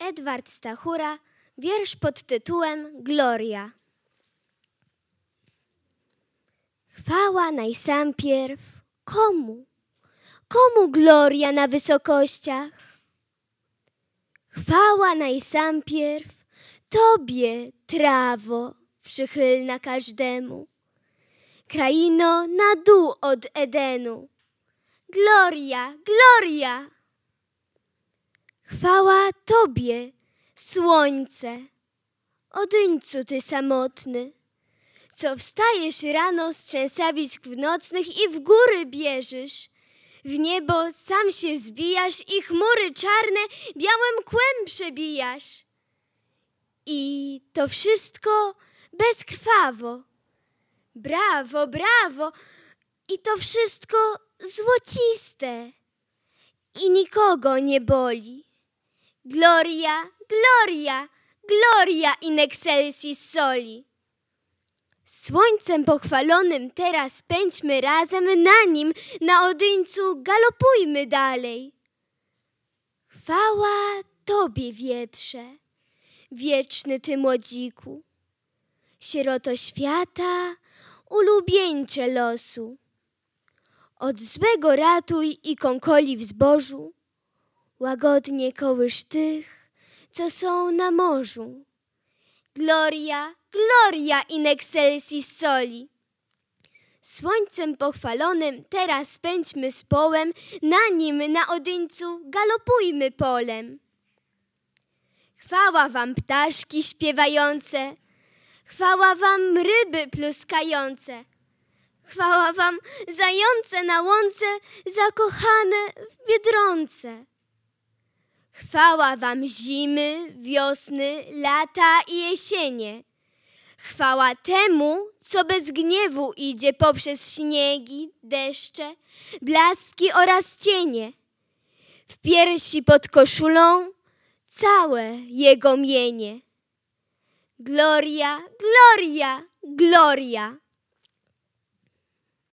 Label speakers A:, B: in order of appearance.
A: Edward Stachura, wiersz pod tytułem Gloria. Chwała najsampierw komu? Komu gloria na wysokościach? Chwała najsampierw Tobie, trawo, przychylna każdemu, kraino na dół od Edenu. Gloria, gloria! Chwała Tobie, słońce, odyńcu Ty samotny, co wstajesz rano z trzęsawisk nocnych i w góry bieżysz. W niebo sam się wzbijasz i chmury czarne białym kłem przebijasz. I to wszystko bezkrwawo. Brawo, brawo! I to wszystko złociste. I nikogo nie boli. Gloria, gloria, gloria in excelsis soli. Słońcem pochwalonym teraz pędźmy razem na nim, na odyńcu galopujmy dalej. Chwała Tobie, wietrze, wieczny Ty młodziku, sieroto świata, ulubieńcze losu. Od złego ratuj i kąkoli w zbożu, łagodnie kołysz tych, co są na morzu. Gloria, gloria in excelsis soli. Słońcem pochwalonym teraz pędźmy z połem, na nim, na odyńcu galopujmy polem. Chwała Wam ptaszki śpiewające, chwała Wam ryby pluskające, chwała Wam zające na łące, zakochane w Biedronce. Chwała Wam zimy, wiosny, lata i jesienie. Chwała temu, co bez gniewu idzie poprzez śniegi, deszcze, blaski oraz cienie. W piersi pod koszulą całe Jego mienie. Gloria, gloria, gloria!